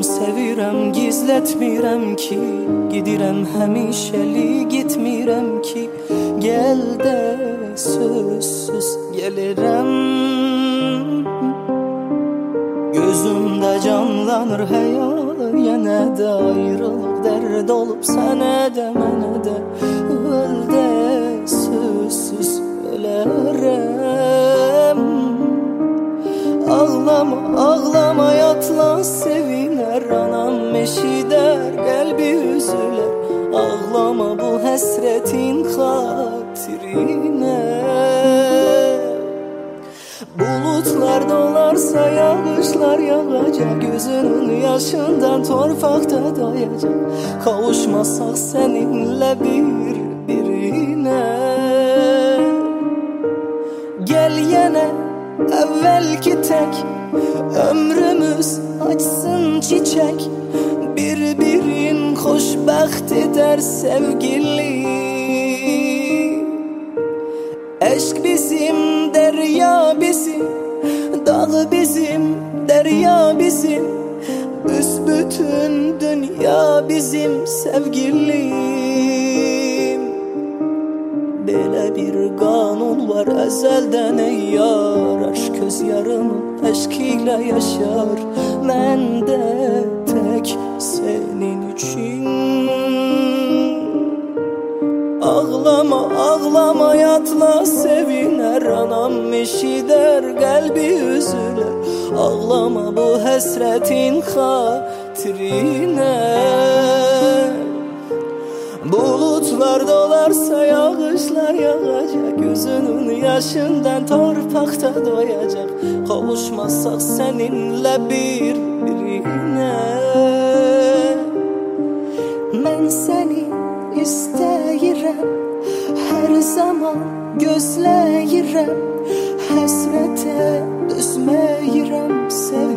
sevirəm, gizlətmirəm ki, gidirəm həmişəli, gitmirəm ki, gəl də sözsüz gəlirəm. Gözümdə canlanır həyal, yenə də ayrılıq dərd olub sənə də mənə də, öl də sözsüz ölərəm. Ağlama, ağlama, yatla sevinər, anam eşidər, qəlbi üzülər. Ağlama bu həsrətin xatirinə. Bulutlar dolarsa yağışlar yağacaq, gözünün yaşından torpaqda doyacaq. Kavuşmasaq səninlə bir-birinə. Gəl yenə əvvəlki tək, ömrümüz açsın çiçək, bir-birin xoşbəxt edər sevgili. Eşk bizim, derya bizim, dağ bizim, derya bizim, büsbütün dünya bizim sevgilim. Belə bir qanun var əzəldən ey yar, aşk öz yarını eşk ilə yaşar. Mən də tək senin üçün. Ağlama, ağlama, yatla sevinər, anam eşidər, qəlbi üzülər. Ağlama bu həsrətin xatirinə. Bulutlar dolarsa yağışlar yağacaq, gözünün yaşından torpaqda doyacaq. Kavuşmasaq səninlə bir-birinə. Mən səni istəyirəm, hər zaman gözləyirəm, həsrətə düzməyirəm, sevgilim.